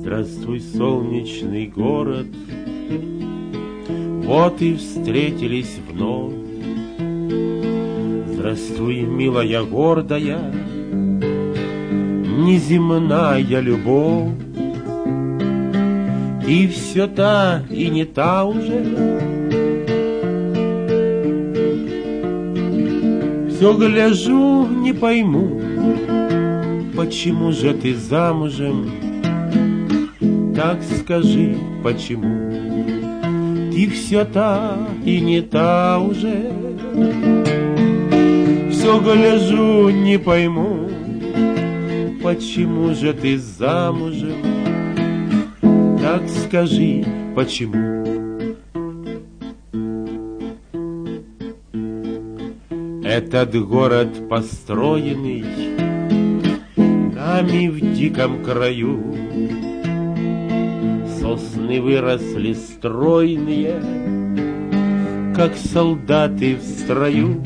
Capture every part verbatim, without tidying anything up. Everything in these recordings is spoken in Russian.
Здравствуй, солнечный город, вот и встретились вновь. Здравствуй, милая, гордая, неземная любовь. Ты все та и не та уже, все гляжу, не пойму, почему же ты замужем? Так скажи, почему? Ты все та и не та уже, все гляжу, не пойму, почему же ты замужем? Так скажи, почему? Этот город, построенный нами в диком краю, сосны выросли стройные, как солдаты в строю.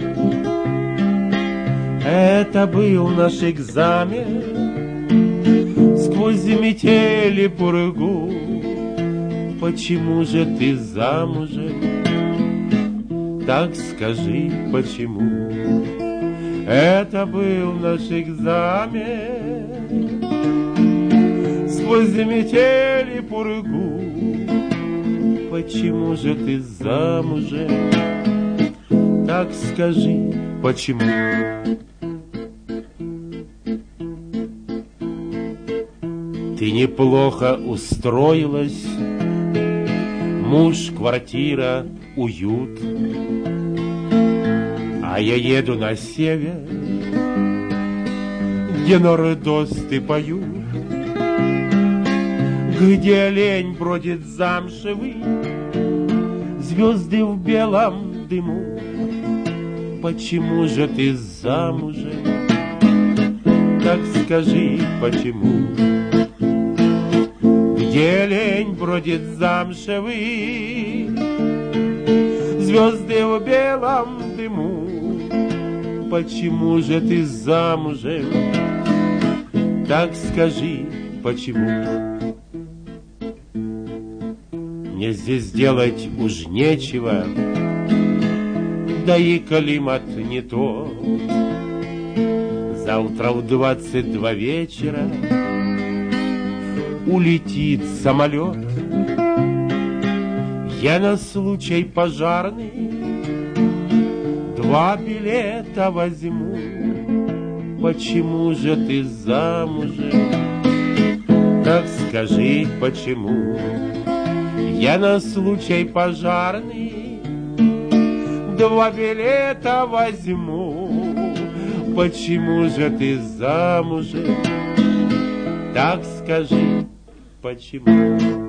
Это был наш экзамен сквозь метели пургу. Почему же ты замужем? Так скажи, почему? Это был наш экзамен сквозь метели пургу. Почему же ты замужем? Так скажи, почему? Ты неплохо устроилась, муж, квартира, уют. А я еду на север, где нордосты поют, где олень бродит замшевый, звезды в белом дыму. Почему же ты замужем? Так скажи, почему? Где олень бродит замшевый, звезды в белом дыму. Почему же ты замужем? Так скажи, почему? Мне здесь делать уж нечего, да и климат не то. Завтра в двадцать два вечера улетит самолет. Я на случай пожарный два билета возьму. Почему же ты замужем? Так скажи, почему? Я на случай пожарный два билета возьму. Почему же ты замужем? Так скажи, почему?